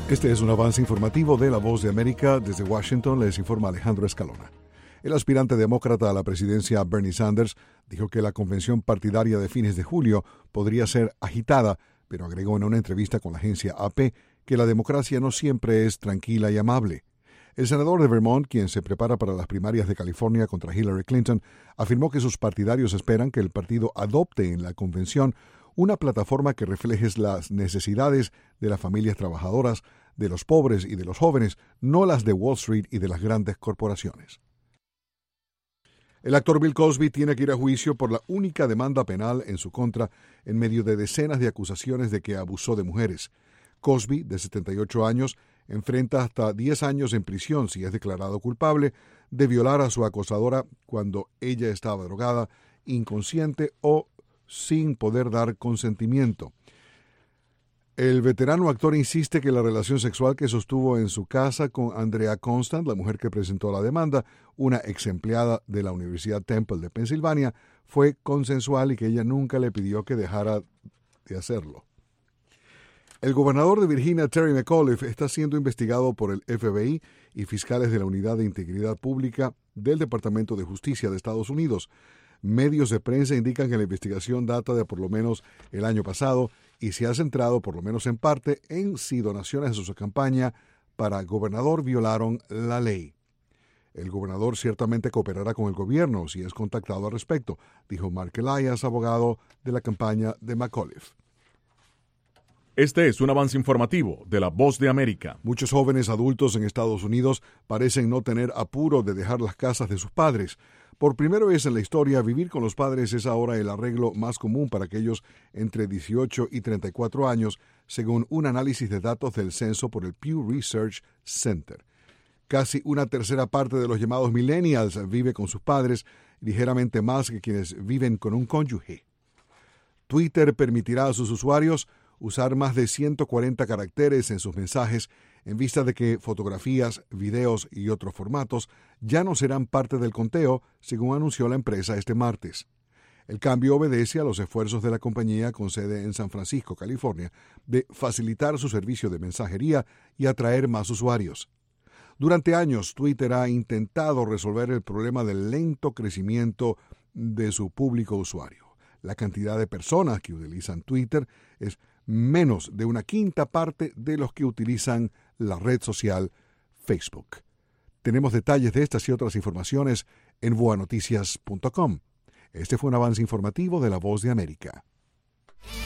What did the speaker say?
Este es un avance informativo de La Voz de América. Desde Washington les informa Alejandro Escalona. El aspirante demócrata a la presidencia, Bernie Sanders, dijo que la convención partidaria de fines de julio podría ser agitada, pero agregó en una entrevista con la agencia AP que la democracia no siempre es tranquila y amable. El senador de Vermont, quien se prepara para las primarias de California contra Hillary Clinton, afirmó que sus partidarios esperan que el partido adopte en la convención una plataforma que refleje las necesidades de las familias trabajadoras, de los pobres y de los jóvenes, no las de Wall Street y de las grandes corporaciones. El actor Bill Cosby tiene que ir a juicio por la única demanda penal en su contra en medio de decenas de acusaciones de que abusó de mujeres. Cosby, de 78 años, enfrenta hasta 10 años en prisión si es declarado culpable de violar a su acosadora cuando ella estaba drogada, inconsciente o sin poder dar consentimiento. El veterano actor insiste que la relación sexual que sostuvo en su casa con Andrea Constant, la mujer que presentó la demanda, una ex empleada de la Universidad Temple de Pensilvania, fue consensual y que ella nunca le pidió que dejara de hacerlo. El gobernador de Virginia, Terry McAuliffe, está siendo investigado por el FBI y fiscales de la Unidad de Integridad Pública del Departamento de Justicia de Estados Unidos. Medios de prensa indican que la investigación data de por lo menos el año pasado y se ha centrado, por lo menos en parte, en si donaciones de su campaña para gobernador violaron la ley. El gobernador ciertamente cooperará con el gobierno si es contactado al respecto, dijo Mark Elias, abogado de la campaña de McAuliffe. Este es un avance informativo de La Voz de América. Muchos jóvenes adultos en Estados Unidos parecen no tener apuro de dejar las casas de sus padres. Por primera vez en la historia, vivir con los padres es ahora el arreglo más común para aquellos entre 18 y 34 años, según un análisis de datos del censo por el Pew Research Center. Casi una tercera parte de los llamados millennials vive con sus padres, ligeramente más que quienes viven con un cónyuge. Twitter permitirá a sus usuarios usar más de 140 caracteres en sus mensajes en vista de que fotografías, videos y otros formatos ya no serán parte del conteo, según anunció la empresa este martes. El cambio obedece a los esfuerzos de la compañía con sede en San Francisco, California, de facilitar su servicio de mensajería y atraer más usuarios. Durante años, Twitter ha intentado resolver el problema del lento crecimiento de su público usuario. La cantidad de personas que utilizan Twitter es menos de una quinta parte de los que utilizan la red social Facebook. Tenemos detalles de estas y otras informaciones en voanoticias.com. Este fue un avance informativo de La Voz de América.